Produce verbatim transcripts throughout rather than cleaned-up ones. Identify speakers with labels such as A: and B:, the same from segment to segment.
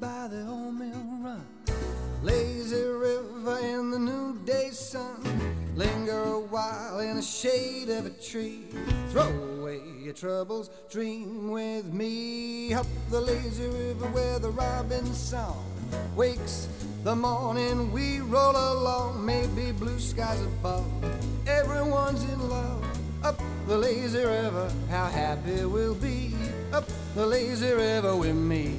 A: by the old mill run, lazy river in the noonday sun. Linger a while in the shade of a tree, throw away your troubles, dream with me. Up the lazy river where the robin's song wakes the morning, we roll along. Maybe blue skies above, everyone's in love. Up the lazy river, how happy we'll be. Up the lazy river with me.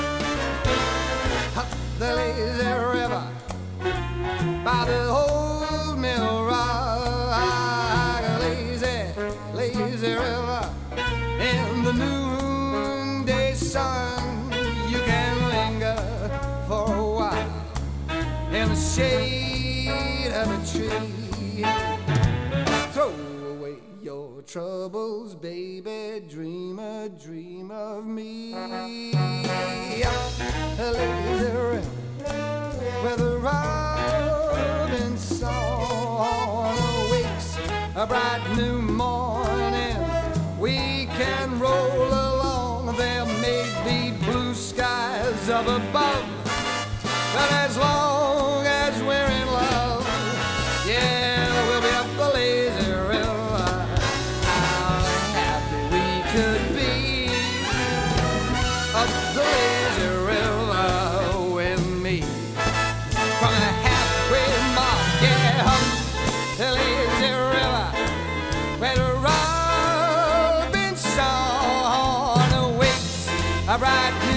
A: Up the lazy river by the old mill rock. Lazy, lazy river in the noonday sun. You can linger for a while in the shade of a tree. Throw away your troubles, baby, dream a dream of me. Up the lazy river where the robin's song awakes a bright new morning, we can roll along. There may be blue skies up above, but as long as we're in love, yeah, we'll be up the lazy river. How happy we could be up the lazy river with me. From the halfway mark, yeah, up the lazy river where the robin's song awakes a bright